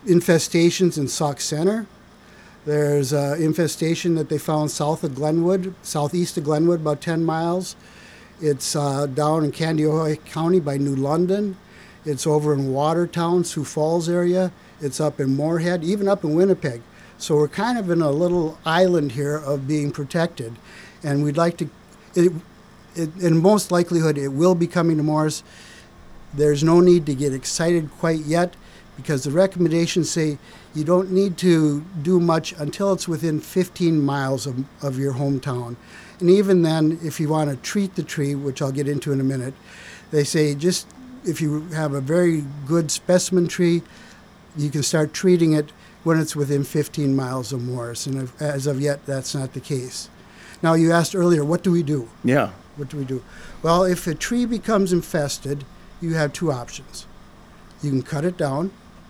infestations in Sauk Center. There's an infestation that they found southeast of Glenwood, about 10 miles. It's down in Kandiyohi County by New London. It's over in Watertown, Sioux Falls area. It's up in Moorhead, even up in Winnipeg. So we're kind of in a little island here of being protected. And we'd like to, in most likelihood, it will be coming to Morris. There's no need to get excited quite yet because the recommendations say you don't need to do much until it's within 15 miles of your hometown. And even then, if you want to treat the tree, which I'll get into in a minute, they say just if you have a very good specimen tree, you can start treating it when it's within 15 miles of Morris. And as of yet, that's not the case. Now, you asked earlier, what do we do? Yeah. What do we do? Well, if a tree becomes infested, you have two options. You can cut it down,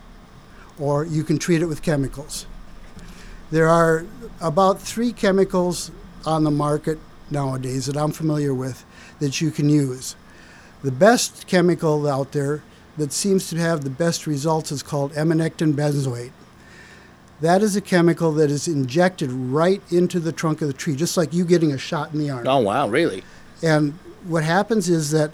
or you can treat it with chemicals. There are about 3 chemicals on the market nowadays that I'm familiar with that you can use. The best chemical out there that seems to have the best results is called emamectin benzoate. That is a chemical that is injected right into the trunk of the tree, just like you getting a shot in the arm. Oh, wow, really? And what happens is that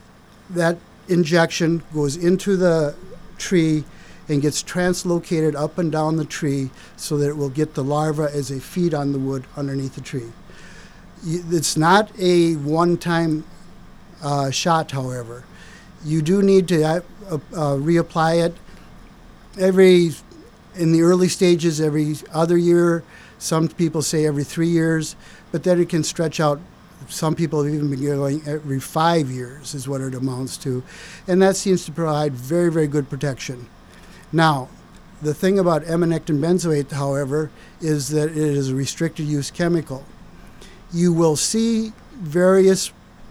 injection goes into the tree and gets translocated up and down the tree so that it will get the larva as they feed on the wood underneath the tree. It's not a one-time shot, however. You do need to reapply it in the early stages every other year. Some people say every 3 years, but then it can stretch out. Some people have even been going every 5 years is what it amounts to. And that seems to provide very, very good protection. Now, the thing about emamectin benzoate, however, is that it is a restricted use chemical. You will see various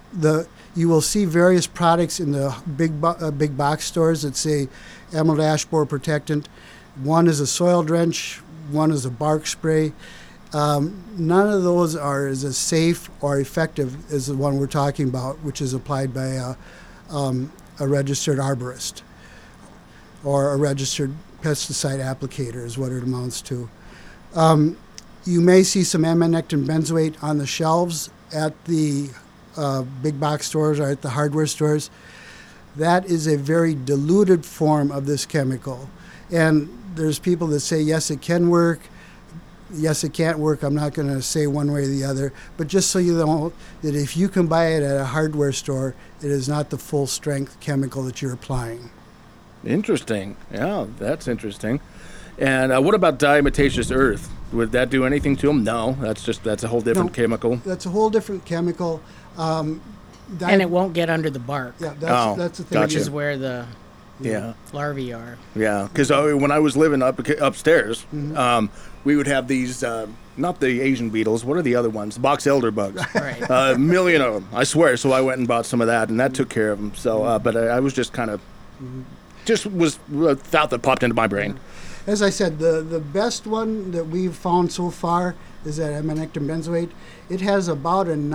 products in the big box stores that say emerald ash borer protectant. One is a soil drench, one is a bark spray. None of those are as safe or effective as the one we're talking about, which is applied by a registered arborist or a registered pesticide applicator is what it amounts to. You may see some emamectin benzoate on the shelves at the big box stores or at the hardware stores. That is a very diluted form of this chemical. And there's people that say, yes, it can work. Yes, it can't work. I'm not going to say one way or the other. But just so you know that if you can buy it at a hardware store, it is not the full strength chemical that you're applying. Interesting. Yeah, that's interesting. And what about diatomaceous earth? Would that do anything to them? No, that's a whole different chemical. That's a whole different chemical. And it won't get under the bark. Yeah, that's the thing. Which is where the larvae are. Yeah, because when I was living upstairs, we would have these, not the Asian beetles, what are the other ones? Box elder bugs. Right. A million of them, I swear. So I went and bought some of that, and that took care of them. So, but I was just kind of, just was a thought that popped into my brain. As I said, the best one that we've found so far is that emamectin benzoate. It has about a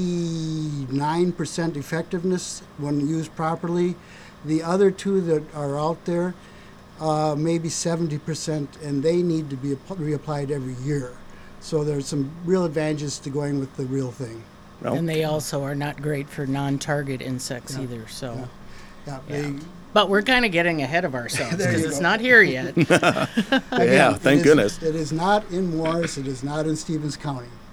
99% effectiveness when used properly. The other two that are out there, maybe 70%, and they need to be reapplied every year. So there's some real advantages to going with the real thing. Well, And they also are not great for non-target insects either. So, but we're kind of getting ahead of ourselves because it's not here yet. yeah, thank goodness. It is not in Morris. It is not in Stevens County.